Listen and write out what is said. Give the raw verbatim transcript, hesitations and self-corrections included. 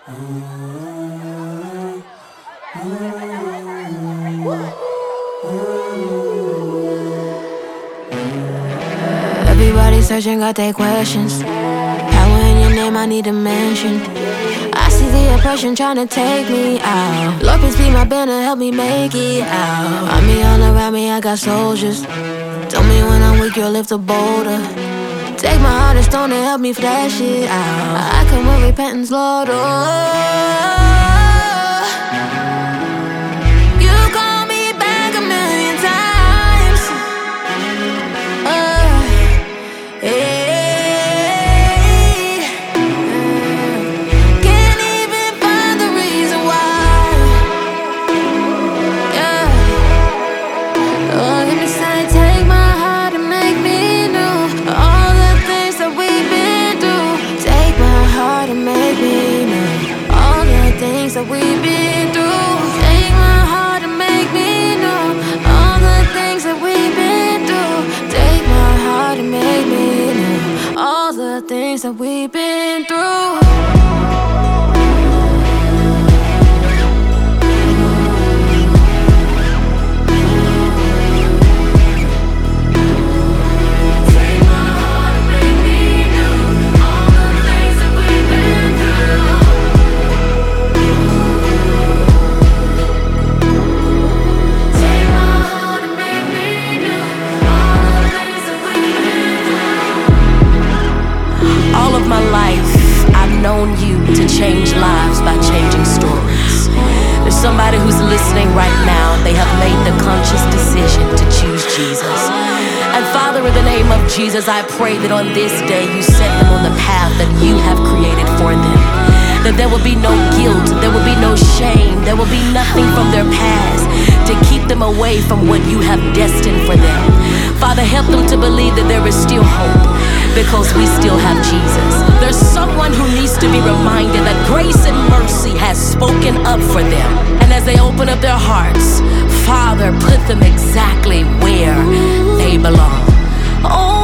Everybody searching, got their questions. Power in your name, I need to mention. I see the oppression trying to take me out. Lord, please be my banner, help me make it out. Army all around me, I got soldiers. Tell me when I'm weak, you'll lift a boulder. Take my heart and stone and help me flash it out. I come with repentance, Lord, oh. That we've been through, take my heart and make me know all the things that we've been through. Take my heart and make me know all the things that we've been through. My life, I've known you to change lives by changing stories. There's somebody who's listening right now, and they have made the conscious decision to choose Jesus. And Father, in the name of Jesus, I pray that on this day you set them on the path that you have created for them. That there will be no guilt, there will be no shame, there will be nothing from their past to keep them away from what you have destined for them. Father, help them to believe that there is still hope, because we still have Jesus. There's someone who needs to be reminded that grace and mercy has spoken up for them. And as they open up their hearts, Father, put them exactly where they belong. Oh,